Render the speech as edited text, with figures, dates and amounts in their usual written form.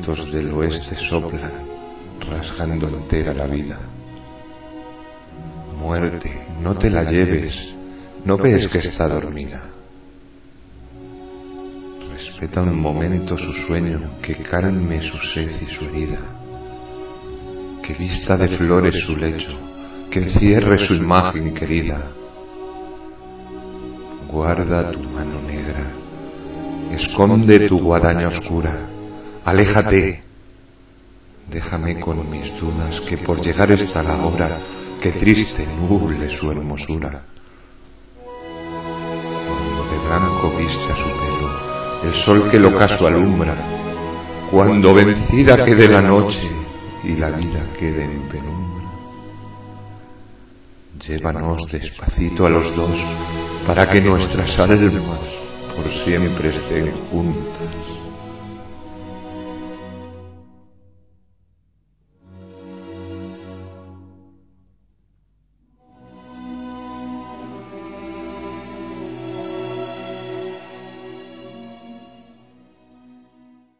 vientos del oeste soplan, rasgando entera la vida. Muerte, no te la lleves, ¿no ves que está dormida? Respeta un momento su sueño, que calme su sed y su herida, que vista de flores su lecho, que encierre su imagen querida. Guarda tu mano negra, esconde tu guadaña oscura, aléjate. Déjame con mis dudas, que por llegar está la hora que triste nuble su hermosura. Cuando de blanco vista su pelo el sol que el ocaso alumbra, cuando vencida quede la noche y la vida quede en penumbra, llévanos despacito a los dos, para que nuestras almas por siempre estén juntas.